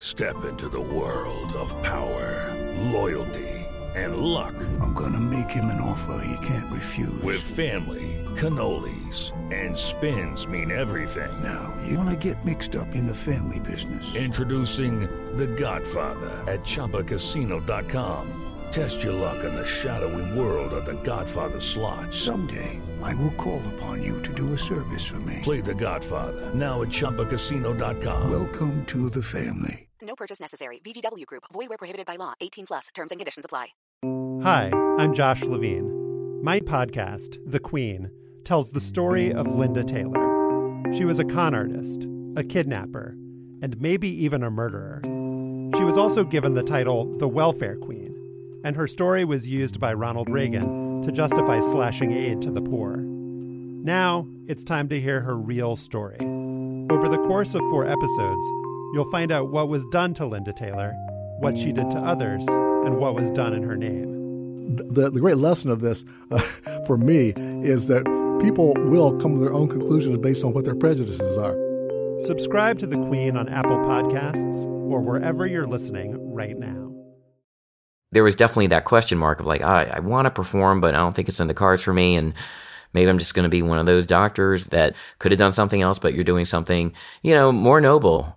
Step into the world of power, loyalty, and luck. I'm gonna make him an offer he can't refuse. With family, cannolis, and spins mean everything. Now, you wanna get mixed up in the family business. Introducing The Godfather at ChumbaCasino.com. Test your luck in the shadowy world of The Godfather slot. Someday, I will call upon you to do a service for me. Play The Godfather, now at ChumbaCasino.com. Welcome to the family. No purchase necessary. VGW Group. Void where prohibited by law. 18+. Terms and conditions apply. Hi, I'm Josh Levine. My podcast, The Queen, tells the story of Linda Taylor. She was a con artist, a kidnapper, and maybe even a murderer. She was also given the title the Welfare Queen, and her story was used by Ronald Reagan to justify slashing aid to the poor. Now, it's time to hear her real story. Over the course of 4 episodes, you'll find out what was done to Linda Taylor, what she did to others, and what was done in her name. The great lesson of this, for me, is that people will come to their own conclusions based on what their prejudices are. Subscribe to The Queen on Apple Podcasts or wherever you're listening right now. There was definitely that question mark of like, I want to perform, but I don't think it's in the cards for me, and maybe I'm just going to be one of those doctors that could have done something else, but you're doing something, more noble.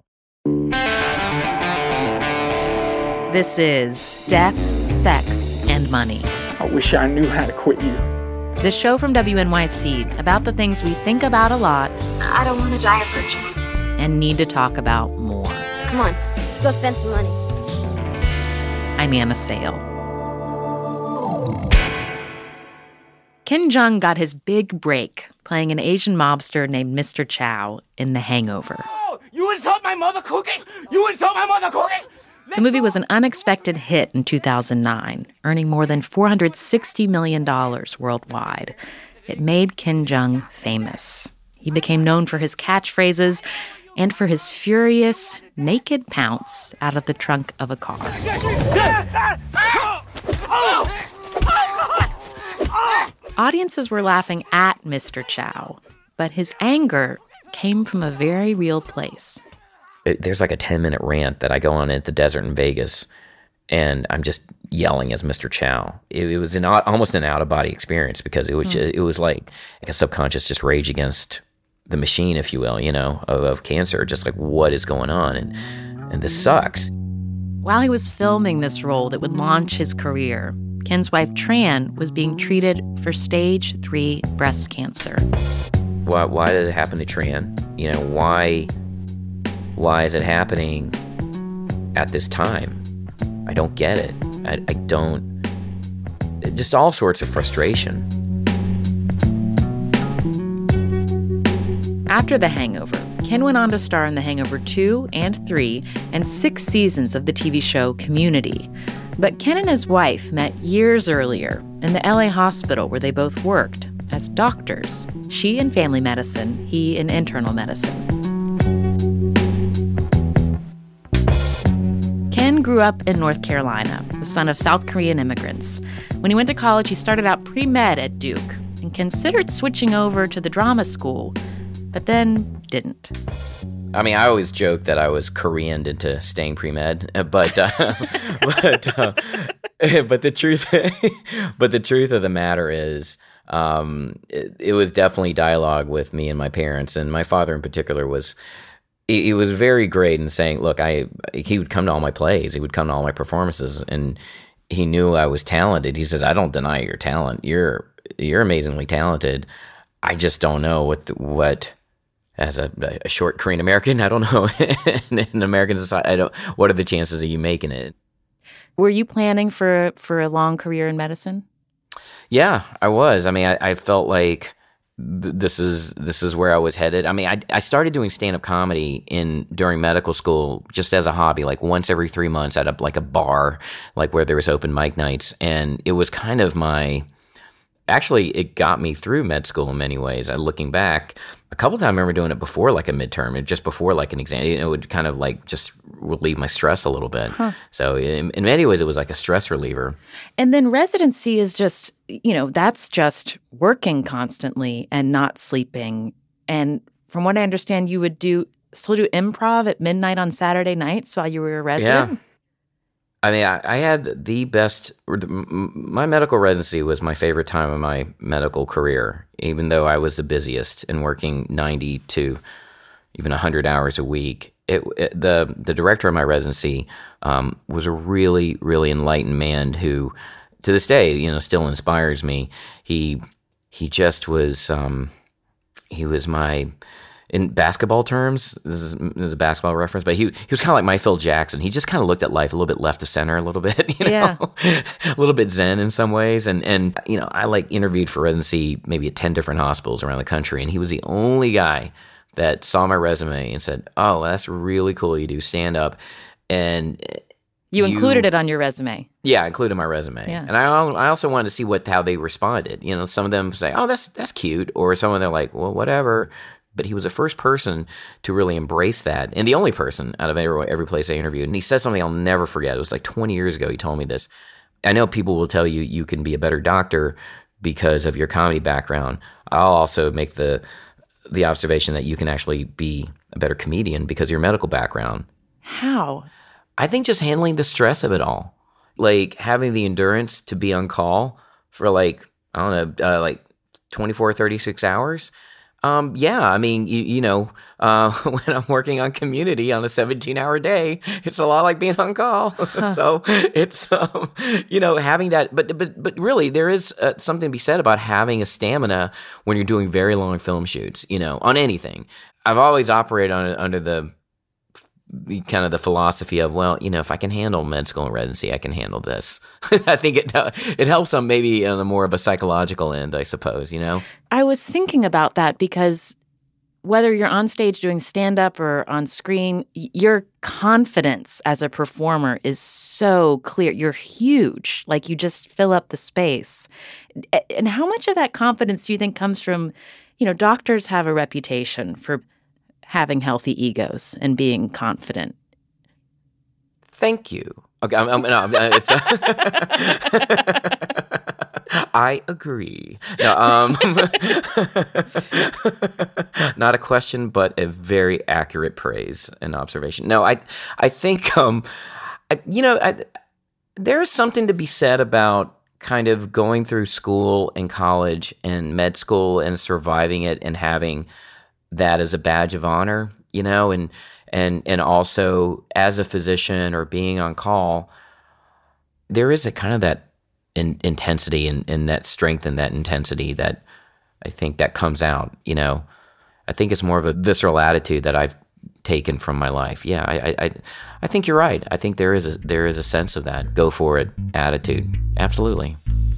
This is Death, Sex, and Money. I wish I knew how to quit you. The show from WNYC about the things we think about a lot. I don't want to die of virtue. And need to talk about more. Come on, let's go spend some money. I'm Anna Sale. Ken Jeong got his big break playing an Asian mobster named Mr. Chow in The Hangover. Oh, you insult my mother cooking? You insult my mother cooking? The movie was an unexpected hit in 2009, earning more than $460 million worldwide. It made Ken Jeong famous. He became known for his catchphrases and for his furious, naked pounce out of the trunk of a car. Audiences were laughing at Mr. Chow, but his anger came from a very real place. There's like a 10-minute rant that I go on at the desert in Vegas, and I'm just yelling as Mr. Chow. It was almost an out-of-body experience because it was like a subconscious just rage against the machine, if you will, of cancer, just like what is going on, and this sucks. While he was filming this role that would launch his career, Ken's wife Tran was being treated for stage 3 breast cancer. Why did it happen to Tran? Why is it happening at this time? I don't get it. I don't. Just all sorts of frustration. After The Hangover, Ken went on to star in The Hangover 2 and 3 and 6 seasons of the TV show Community. But Ken and his wife met years earlier in the LA hospital where they both worked as doctors. She in family medicine, he in internal medicine. Ken grew up in North Carolina, the son of South Korean immigrants. When he went to college, he started out pre-med at Duke and considered switching over to the drama school, but then didn't. I mean, I always joke that I was Koreaned into staying pre-med, but the truth of the matter is, it was definitely dialogue with me and my parents, and my father in particular was. He was very great in saying, look, he would come to all my plays, he would come to all my performances, and he knew I was talented. He said, I don't deny your talent. You're amazingly talented. I just don't know what as a short Korean American, I don't know, in American society, what are the chances of you making it? Were you planning for a long career in medicine? Yeah, I was. I mean, I felt like this is where I was headed. I mean, I started doing stand-up comedy during medical school just as a hobby, like once every 3 months at a bar, like where there was open mic nights, and it was kind of actually, it got me through med school in many ways. Looking back, a couple times I remember doing it before like a midterm, just before like an exam. It would kind of like just relieve my stress a little bit. Huh. So in many ways, it was like a stress reliever. And then residency is just, that's just working constantly and not sleeping. And from what I understand, you would do still do improv at midnight on Saturday nights while you were a resident? Yeah. I mean, I had the best. My medical residency was my favorite time of my medical career, even though I was the busiest and working 90 to even 100 hours a week. The director of my residency was a really, really enlightened man who, to this day, still inspires me. He just was. He was my. In basketball terms, this is a basketball reference, but he was kind of like my Phil Jackson. He just kind of looked at life a little bit left of center, a little bit, Yeah. a little bit zen in some ways. And I interviewed for residency maybe at 10 different hospitals around the country, and he was the only guy that saw my resume and said, "Oh, that's really cool. You do stand up," and you included it on your resume. Yeah, I included my resume, yeah. And I also wanted to see how they responded. Some of them say, "Oh, that's cute," or some of them are like, "Well, whatever." But he was the first person to really embrace that, and the only person out of every place I interviewed. And he said something I'll never forget. It was like 20 years ago he told me this. I know people will tell you you can be a better doctor because of your comedy background. I'll also make the observation that you can actually be a better comedian because of your medical background. How? I think just handling the stress of it all. Like having the endurance to be on call for 24, 36 hours. Yeah, I mean, when I'm working on Community on a 17-hour day, it's a lot like being on call. So it's, having that. But really, there is something to be said about having a stamina when you're doing very long film shoots, on anything. I've always operated under the kind of the philosophy of, well, if I can handle med school and residency, I can handle this. I think it helps on maybe on a more of a psychological end, I suppose, I was thinking about that because whether you're on stage doing stand-up or on screen, your confidence as a performer is so clear. You're huge. Like, you just fill up the space. And how much of that confidence do you think comes from, doctors have a reputation for having healthy egos and being confident? Thank you. Okay, I agree. No, not a question, but a very accurate praise and observation. No, I think, there is something to be said about kind of going through school and college and med school and surviving it and having that as a badge of honor, and also as a physician or being on call, there is a kind of that intensity and that strength and that intensity that I think that comes out, I think it's more of a visceral attitude that I've taken from my life. Yeah, I think you're right. I think there is a sense of that go for it attitude. Absolutely.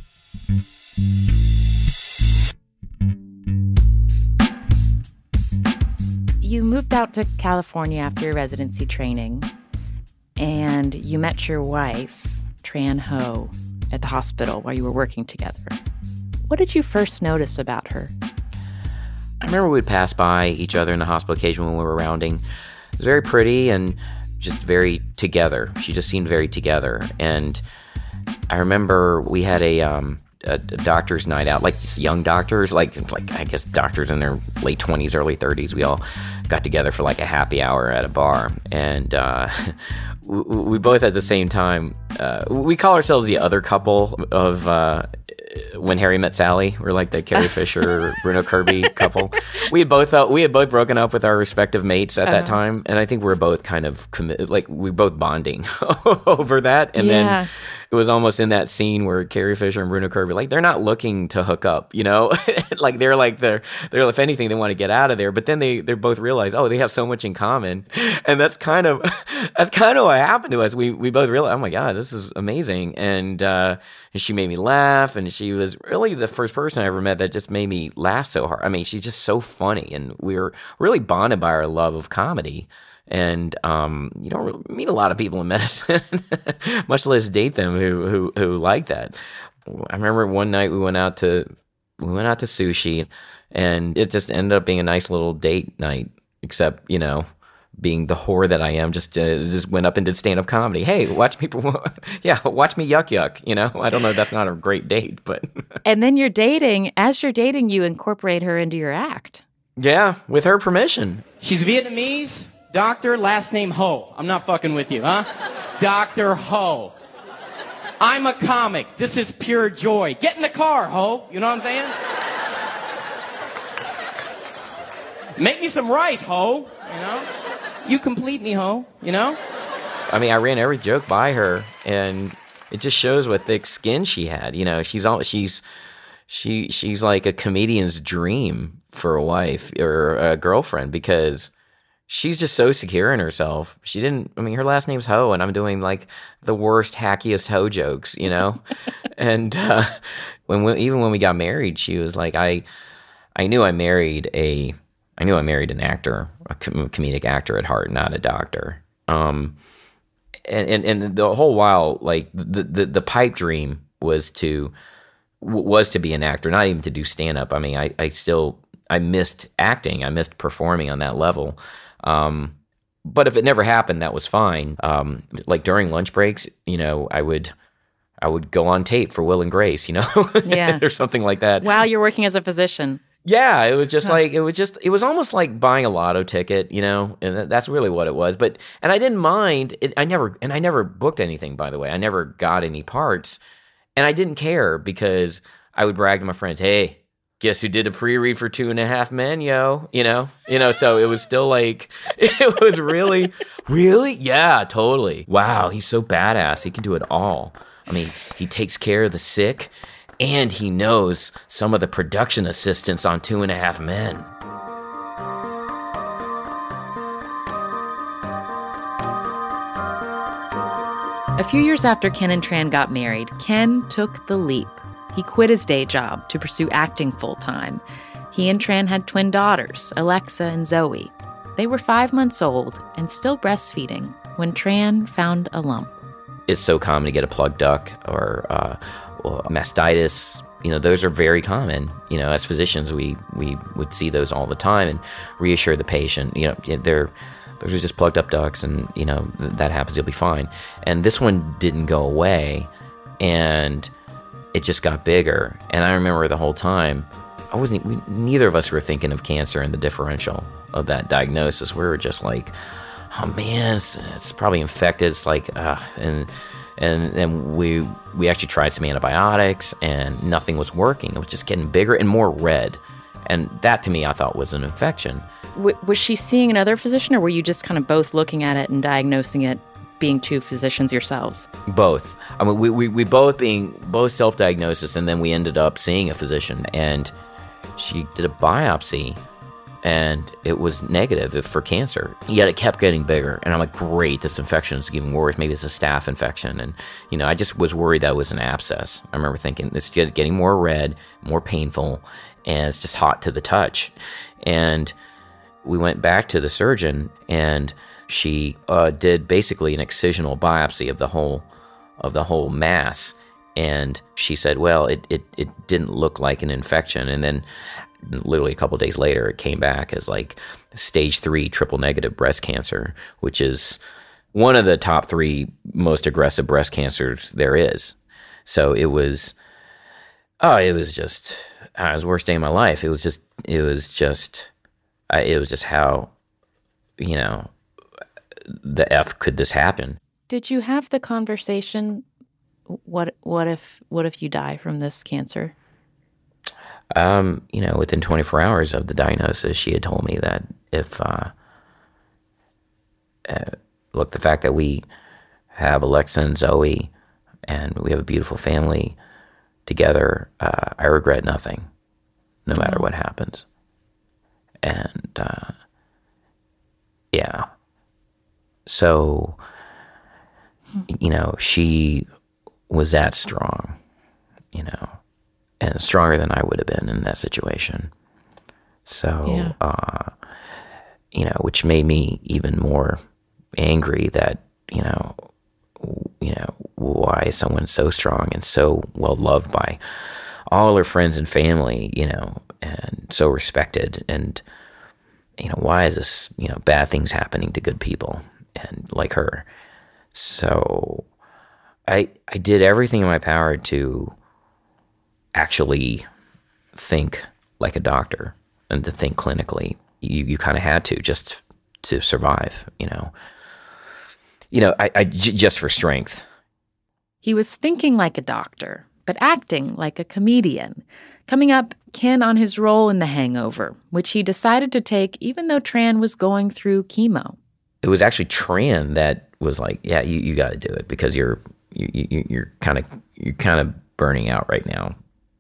You moved out to California after your residency training, and you met your wife, Tran Ho, at the hospital while you were working together. What did you first notice about her? I remember we'd pass by each other in the hospital occasionally when we were rounding. It was very pretty and just very together. She just seemed very together. And I remember we had a doctor's night out, like just young doctors, like I guess doctors in their late 20s, early 30s. We all got together for like a happy hour at a bar, and we both at the same time. We call ourselves the other couple of When Harry Met Sally. We're like the Carrie Fisher, Bruno Kirby couple. We had both broken up with our respective mates at that time, and I think we were both kind of committed, like we were both bonding over that, and then. It was almost in that scene where Carrie Fisher and Bruno Kirby, like, they're not looking to hook up, like they're if anything, they want to get out of there. But then they both realize, oh, they have so much in common, and that's kind of what happened to us. We both realized, oh my God, this is amazing, and she made me laugh, and she was really the first person I ever met that just made me laugh so hard. I mean, she's just so funny, and we were really bonded by our love of comedy. And you don't meet a lot of people in medicine, much less date them who like that. I remember one night we went out to sushi, and it just ended up being a nice little date night. Except, being the whore that I am, just went up and did stand-up comedy. Hey, watch me yuck. I don't know. That's not a great date, but. And then as you're dating, you incorporate her into your act. Yeah, with her permission. She's Vietnamese, doctor, last name Ho. I'm not fucking with you, huh? Dr. Ho. I'm a comic. This is pure joy. Get in the car, Ho. You know what I'm saying? Make me some rice, Ho. You know? You complete me, Ho. You know? I mean, I ran every joke by her, and it just shows what thick skin she had. You know, she's like a comedian's dream for a wife or a girlfriend, because she's just so secure in herself. Her last name's Ho, and I'm doing like the worst, hackiest Ho jokes, you know? And even when we got married, she was like, I knew I married an actor, a comedic actor at heart, not a doctor. And the whole while, like the pipe dream was to be an actor, not even to do stand up. I mean, I missed acting. I missed performing on that level. But if it never happened, that was fine. Like during lunch breaks, you know, I would go on tape for Will and Grace, you know, yeah, or something like that. While you're working as a physician. Yeah, it was just like, it was almost like buying a lotto ticket, you know, and that's really what it was. And I didn't mind it. I never booked anything, by the way. I never got any parts, and I didn't care, because I would brag to my friends, hey, guess who did a pre-read for 2.5 Men, yo? You know, so it was still like, it was really, yeah, totally. Wow, he's so badass. He can do it all. I mean, he takes care of the sick, and he knows some of the production assistants on 2.5 Men. A few years after Ken and Tran got married, Ken took the leap. He quit his day job to pursue acting full-time. He and Tran had twin daughters, Alexa and Zoe. They were 5 months old and still breastfeeding when Tran found a lump. It's so common to get a plugged duct or mastitis. You know, those are very common. You know, as physicians, we would see those all the time and reassure the patient. You know, those are just plugged up ducts, and you know that happens. You'll be fine. And this one didn't go away, and it just got bigger. And I remember the whole time, neither of us were thinking of cancer and the differential of that diagnosis. We were just like, oh man, it's probably infected. It's like, and we actually tried some antibiotics, and nothing was working. It was just getting bigger and more red. And that, to me, I thought was an infection. Was she seeing another physician, or were you just kind of both looking at it and diagnosing it, being two physicians yourselves? Both. I mean, we both self-diagnosis, and then we ended up seeing a physician, and she did a biopsy, and it was negative for cancer. Yet it kept getting bigger, and I'm like, great, this infection is getting worse. Maybe it's a staph infection, and you know, I just was worried that it was an abscess. I remember thinking, it's getting more red, more painful, and it's just hot to the touch. And we went back to the surgeon, and she did basically an excisional biopsy of the whole mass, and she said, well, it didn't look like an infection. And then literally a couple of days later, it came back as like stage 3 triple negative breast cancer, which is one of the top 3 most aggressive breast cancers there is. So it was just the worst day of my life. It was just how, you know, the F could this happen? Did you have the conversation? What if you die from this cancer? You know, within 24 hours of the diagnosis, she had told me that if, look, the fact that we have Alexa and Zoe, and we have a beautiful family together, I regret nothing, no matter what happens. And yeah. So, you know, she was that strong, you know, and stronger than I would have been in that situation. So, you know, which made me even more angry that, you know, why is someone so strong and so well loved by all her friends and family, you know, and so respected, and, you know, why is this, you know, bad things happening to good people and like her? So I did everything in my power to actually think like a doctor. and to think clinically. You kind of had to just to survive, just for strength. He was thinking like a doctor, but acting like a comedian. Coming up, Ken on his role in The Hangover, which he decided to take even though Tran was going through chemo. It was actually Tran that was like, yeah, you got to do it because you're kind of burning out right now.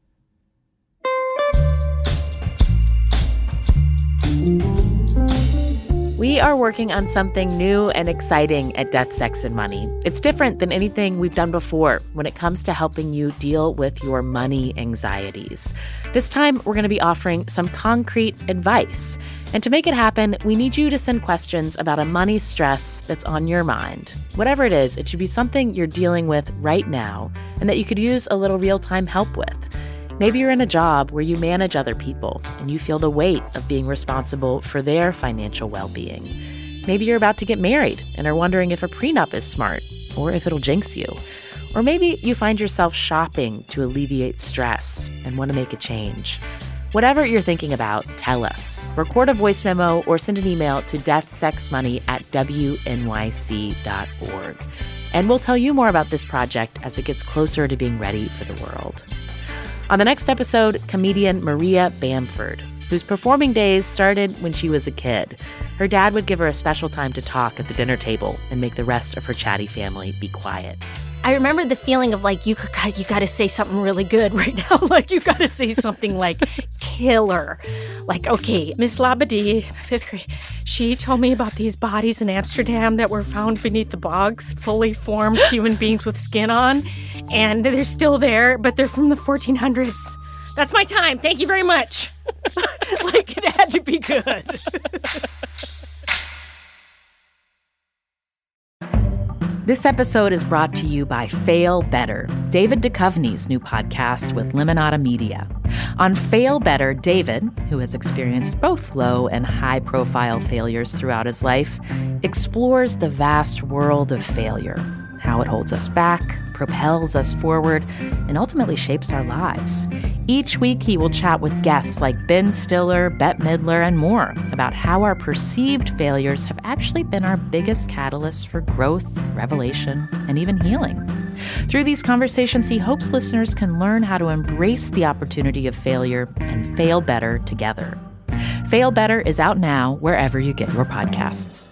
We are working on something new and exciting at Death, Sex, and Money. It's different than anything we've done before when it comes to helping you deal with your money anxieties. This time, we're going to be offering some concrete advice. And to make it happen, we need you to send questions about a money stress that's on your mind. Whatever it is, it should be something you're dealing with right now and that you could use a little real-time help with. Maybe you're in a job where you manage other people and you feel the weight of being responsible for their financial well-being. Maybe you're about to get married and are wondering if a prenup is smart or if it'll jinx you. Or maybe you find yourself shopping to alleviate stress and want to make a change. Whatever you're thinking about, tell us. Record a voice memo or send an email to deathsexmoney@wnyc.org. And we'll tell you more about this project as it gets closer to being ready for the world. On the next episode, comedian Maria Bamford, whose performing days started when she was a kid. Her dad would give her a special time to talk at the dinner table and make the rest of her chatty family be quiet. I remember the feeling of like, you got to say something really good right now. Like, you got to say something like killer. Like, okay, Miss Labadie, 5th grade, she told me about these bodies in Amsterdam that were found beneath the bogs, fully formed human beings with skin on. And they're still there, but they're from the 1400s. That's my time. Thank you very much. Like, it had to be good. This episode is brought to you by Fail Better, David Duchovny's new podcast with Limonada Media. On Fail Better, David, who has experienced both low and high-profile failures throughout his life, explores the vast world of failure, how it holds us back, propels us forward, and ultimately shapes our lives. Each week, he will chat with guests like Ben Stiller, Bette Midler, and more about how our perceived failures have actually been our biggest catalysts for growth, revelation, and even healing. Through these conversations, he hopes listeners can learn how to embrace the opportunity of failure and fail better together. Fail Better is out now wherever you get your podcasts.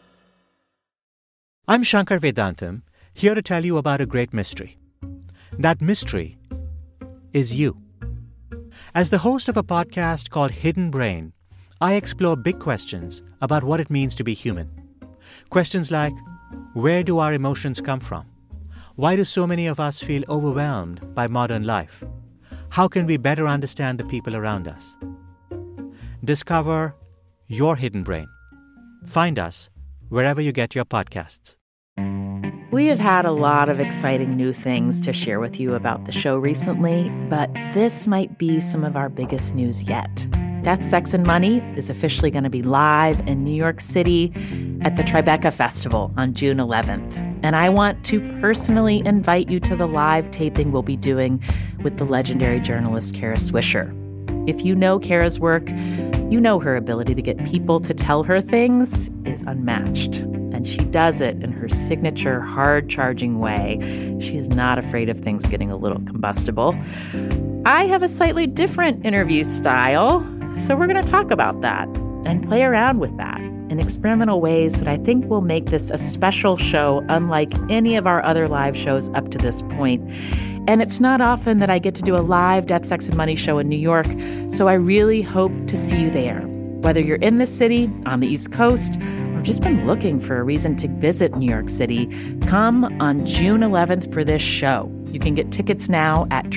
I'm Shankar Vedantam, here to tell you about a great mystery. That mystery is you. As the host of a podcast called Hidden Brain, I explore big questions about what it means to be human. Questions like, where do our emotions come from? Why do so many of us feel overwhelmed by modern life? How can we better understand the people around us? Discover your hidden brain. Find us wherever you get your podcasts. We have had a lot of exciting new things to share with you about the show recently, but this might be some of our biggest news yet. Death, Sex, and Money is officially going to be live in New York City at the Tribeca Festival on June 11th. And I want to personally invite you to the live taping we'll be doing with the legendary journalist Kara Swisher. If you know Kara's work, you know her ability to get people to tell her things is unmatched. And she does it in her signature hard-charging way. She's not afraid of things getting a little combustible. I have a slightly different interview style, so we're going to talk about that and play around with that in experimental ways that I think will make this a special show unlike any of our other live shows up to this point. And it's not often that I get to do a live Death, Sex, and Money show in New York, so I really hope to see you there. Whether you're in the city, on the East Coast, or just been looking for a reason to visit New York City, come on June 11th for this show. You can get tickets now at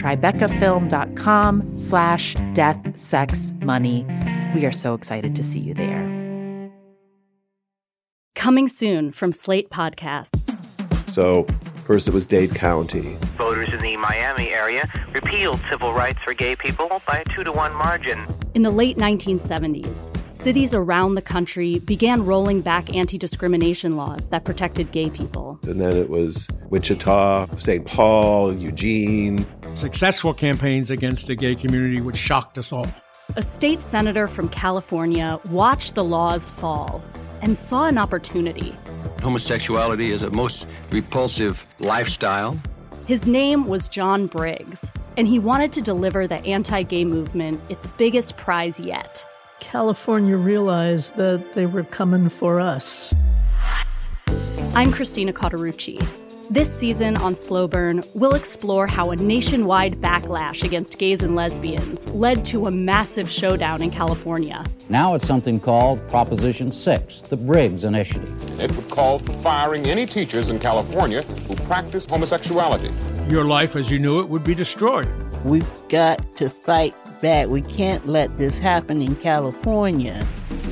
tribecafilm.com/deathsexmoney. We are so excited to see you there. Coming soon from Slate Podcasts. So, first it was Dade County. Voters in the Miami area repealed civil rights for gay people by a 2-to-1 margin. In the late 1970s, cities around the country began rolling back anti-discrimination laws that protected gay people. And then it was Wichita, St. Paul, Eugene. Successful campaigns against the gay community, which shocked us all. a state senator from California watched the laws fall and saw an opportunity. Homosexuality is a most repulsive lifestyle. His name was John Briggs, and he wanted to deliver the anti-gay movement its biggest prize yet. California realized that they were coming for us. I'm Christina Cauterucci. This season on Slow Burn, we'll explore how a nationwide backlash against gays and lesbians led to a massive showdown in California. Now it's something called Proposition 6, the Briggs Initiative. It would call for firing any teachers in California who practice homosexuality. Your life as you knew it would be destroyed. We've got to fight back. We can't let this happen in California.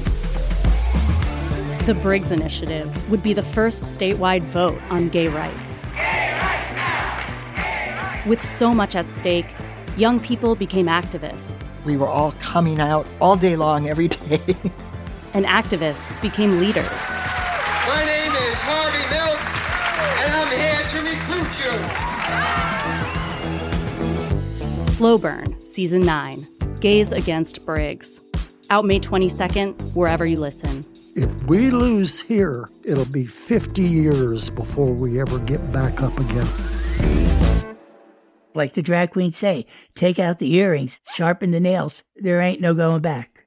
The Briggs Initiative would be the first statewide vote on gay rights. Gay rights now! Gay rights! With so much at stake, young people became activists. We were all coming out all day long, every day. And activists became leaders. My name is Harvey Milk, and I'm here to recruit you. Slow Burn, Season 9, Gays Against Briggs. Out May 22nd, wherever you listen. If we lose here, it'll be 50 years before we ever get back up again. Like the drag queens say, take out the earrings, sharpen the nails. There ain't no going back.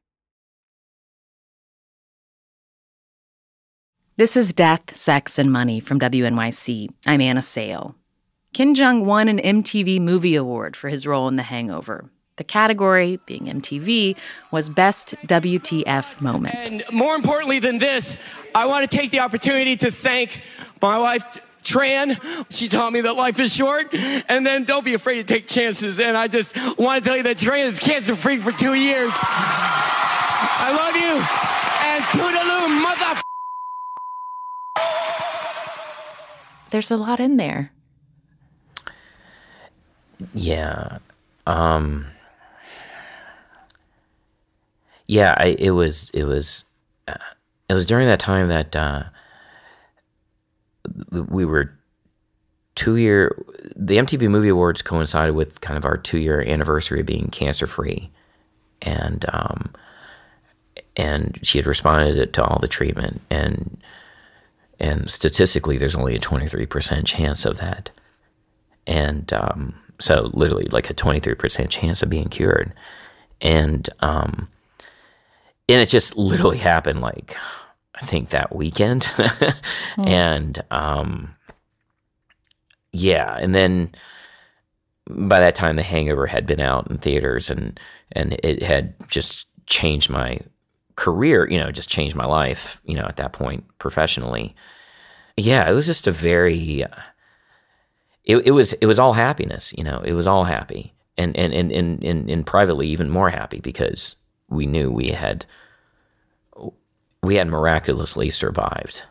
This is Death, Sex, and Money from WNYC. I'm Anna Sale. Kim Jong won an MTV Movie Award for his role in The Hangover. The category, being MTV, was Best WTF Moment. And more importantly than this, I want to take the opportunity to thank my wife, Tran. She taught me that life is short, and then don't be afraid to take chances. And I just want to tell you that Tran is cancer-free for 2 years. I love you, and toodaloo, mother... There's a lot in there. Yeah. Yeah, it was during that time that we were 2 year. The MTV Movie Awards coincided with kind of our 2-year anniversary of being cancer free, and she had responded to all the treatment, and statistically, there's only a 23% chance of that, and so literally like a 23% chance of being cured, and it just literally happened, like, I think that weekend. And, yeah. And then by that time, The Hangover had been out in theaters, and it had just changed my career, just changed my life, at that point professionally. Yeah, it was just a very, it was all happiness, it was all happy. And privately even more happy, because we knew we had miraculously survived.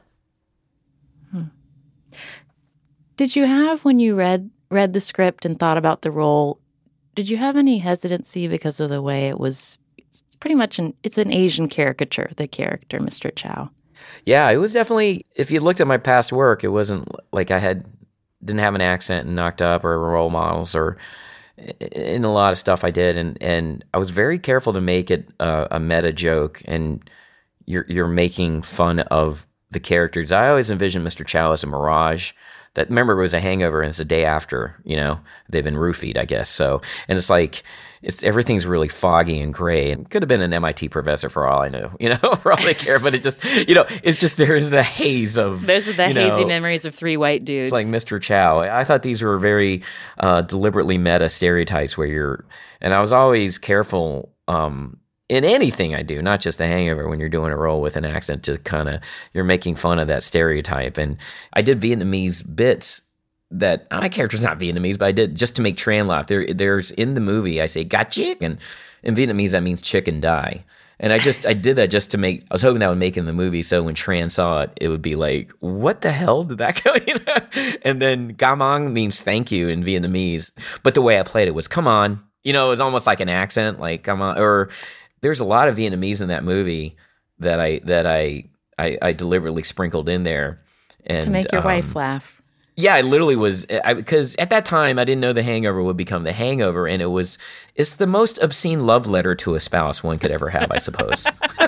Did you have, when you read the script and thought about the role, did you have any hesitancy because of the way it was? It's pretty much it's an Asian caricature, the character, Mr. Chow. Yeah, it was definitely, if you looked at my past work, it wasn't like didn't have an accent in Knocked Up or Role Models or in a lot of stuff I did, and I was very careful to make it a meta joke, and you're making fun of the characters. I always envisioned Mr. Chow as a mirage. That, remember, it was a hangover, and it's the day after, they've been roofied, I guess. So, and it's like, everything's really foggy and gray, and could have been an MIT professor for all I knew, for all they care. But it just, it's just, there's the haze of, those are the hazy memories of three white dudes. It's like Mr. Chow. I thought these were very deliberately meta stereotypes and I was always careful, in anything I do, not just The Hangover, when you're doing a role with an accent, to kind of, you're making fun of that stereotype. And I did Vietnamese bits that, my character's not Vietnamese, but I did just to make Tran laugh. There's in the movie, I say, got chick, and in Vietnamese, that means chicken die. And I did that just to make, I was hoping that would make it in the movie, so when Tran saw it, it would be like, what the hell did that go, And then Gamong means thank you in Vietnamese. But the way I played it was, come on. It was almost like an accent, like, come on, or... There's a lot of Vietnamese in that movie that I deliberately sprinkled in there, and to make your wife laugh. Yeah, I literally was, because at that time I didn't know The Hangover would become The Hangover, and it's the most obscene love letter to a spouse one could ever have, I suppose.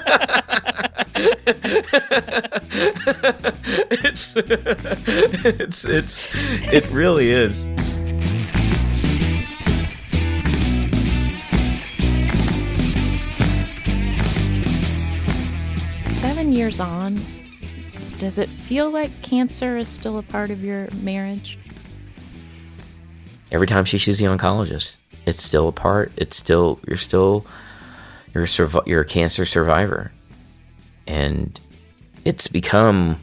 It really is. Years on, does it feel like cancer is still a part of your marriage? Every time she sees the oncologist, it's still a part. You're a cancer survivor, and it's become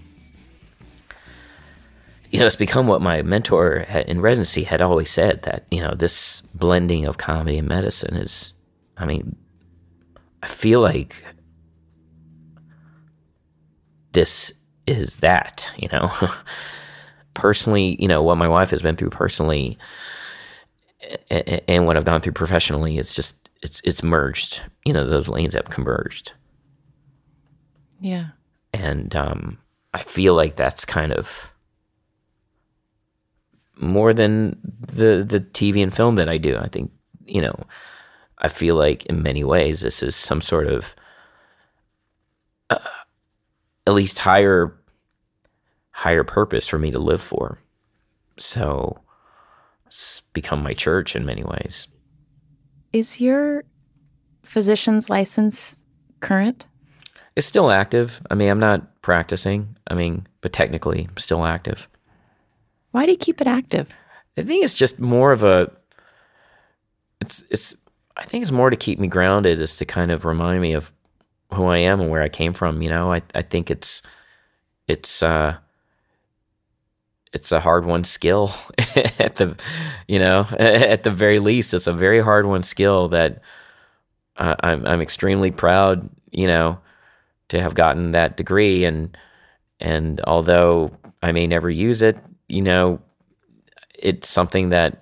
what my mentor in residency had always said, that this blending of comedy and medicine is. I mean, I feel like this is that, personally, what my wife has been through personally and what I've gone through professionally, it's merged, those lanes have converged. Yeah. And I feel like that's kind of more than the TV and film that I do. I think, I feel like in many ways this is some sort of at least higher purpose for me to live for. So it's become my church in many ways. Is your physician's license current? It's still active. I mean, I'm not practicing. But technically I'm still active. Why do you keep it active? I think it's just more of I think it's more to keep me grounded, is to kind of remind me of who I am and where I came from. I think it's a hard-won skill at the very least. It's a very hard-won skill that I'm extremely proud, to have gotten that degree. And although I may never use it, it's something that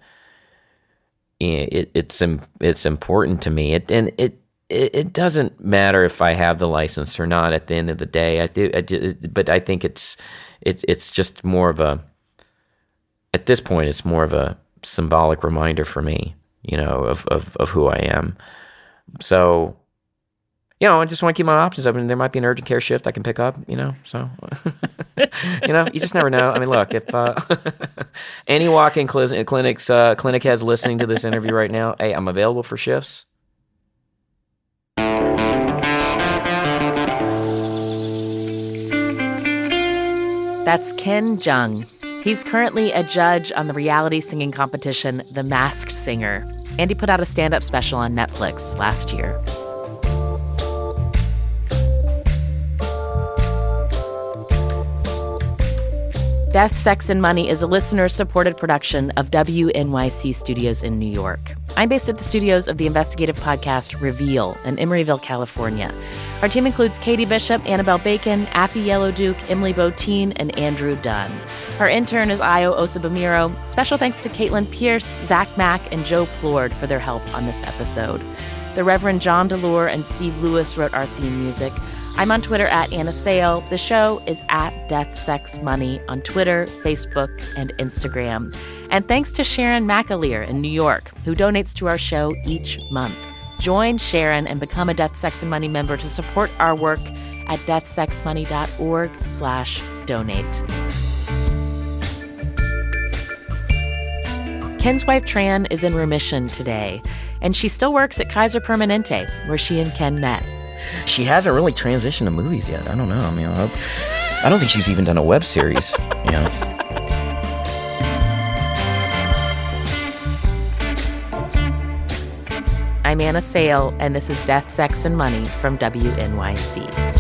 it's important to me. It doesn't matter if I have the license or not at the end of the day. But I think it's just more of at this point, it's more of a symbolic reminder for me, of who I am. So, I just want to keep my options open. There might be an urgent care shift I can pick up, so, you just never know. Look, if any walk-in clinic heads listening to this interview right now, hey, I'm available for shifts. That's Ken Jeong. He's currently a judge on the reality singing competition, The Masked Singer, and he put out a stand-up special on Netflix last year. Death, Sex, and Money is a listener-supported production of WNYC Studios in New York. I'm based at the studios of the investigative podcast Reveal in Emeryville, California. Our team includes Katie Bishop, Annabelle Bacon, Affy Yellow Duke, Emily Botine, and Andrew Dunn. Our intern is Ayo Osabamiro. Special thanks to Caitlin Pierce, Zach Mack, and Joe Plord for their help on this episode. The Reverend John DeLore and Steve Lewis wrote our theme music. I'm on Twitter at Anna Sale. The show is at Death, Sex, Money on Twitter, Facebook, and Instagram. And thanks to Sharon McAleer in New York, who donates to our show each month. Join Sharon and become a Death, Sex, and Money member to support our work at deathsexmoney.org/donate. Ken's wife, Tran, is in remission today, and she still works at Kaiser Permanente, where she and Ken met. She hasn't really transitioned to movies yet. I don't know. I don't think she's even done a web series, I'm Anna Sale, and this is Death, Sex, and Money from WNYC.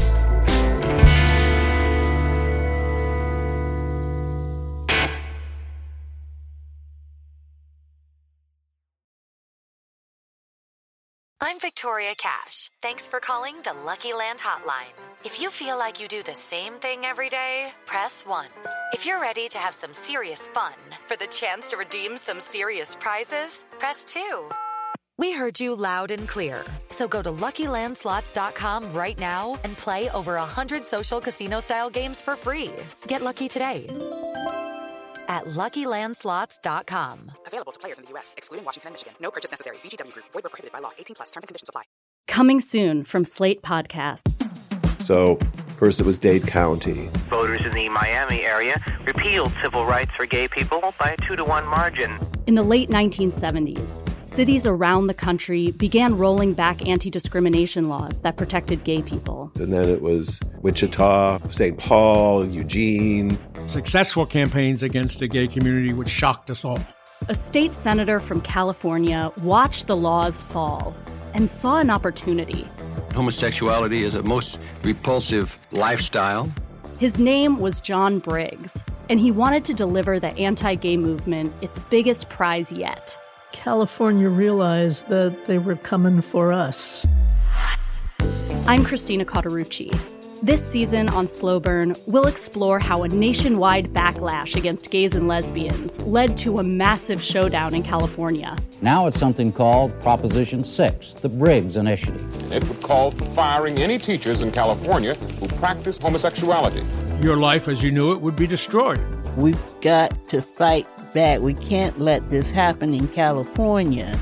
I'm Victoria Cash. Thanks for calling the Lucky Land Hotline. If you feel like you do the same thing every day, press 1. If you're ready to have some serious fun for the chance to redeem some serious prizes, press 2. We heard you loud and clear. So go to LuckyLandSlots.com right now and play over 100 social casino-style games for free. Get lucky today at LuckyLandSlots.com. Available to players in the U.S., excluding Washington and Michigan. No purchase necessary. VGW Group. Void where prohibited by law. 18+. Terms and conditions apply. Coming soon from Slate Podcasts. So first it was Dade County. Voters in the Miami area repealed civil rights for gay people by a 2-to-1 margin. In the late 1970s, cities around the country began rolling back anti-discrimination laws that protected gay people. And then it was Wichita, St. Paul, Eugene. Successful campaigns against the gay community, which shocked us all. A state senator from California watched the laws fall and saw an opportunity. Homosexuality is a most repulsive lifestyle. His name was John Briggs, and he wanted to deliver the anti-gay movement its biggest prize yet. California realized that they were coming for us. I'm Christina Cauterucci. This season on Slow Burn, we'll explore how a nationwide backlash against gays and lesbians led to a massive showdown in California. Now it's something called Proposition 6, the Briggs Initiative. It would call for firing any teachers in California who practice homosexuality. Your life as you knew it would be destroyed. We've got to fight back. We can't let this happen in California.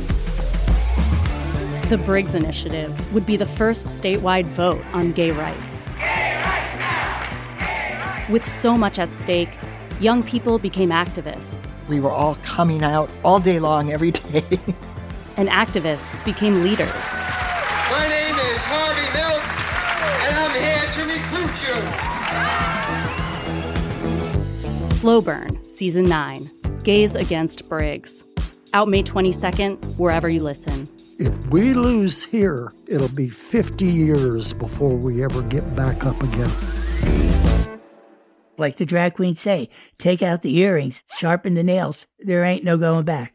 The Briggs Initiative would be the first statewide vote on gay rights. With so much at stake, young people became activists. We were all coming out all day long, every day. And activists became leaders. My name is Harvey Milk, and I'm here to recruit you. Slow Burn, Season 9, Gays Against Briggs. Out May 22nd, wherever you listen. If we lose here, it'll be 50 years before we ever get back up again. Like the drag queens say, take out the earrings, sharpen the nails. There ain't no going back.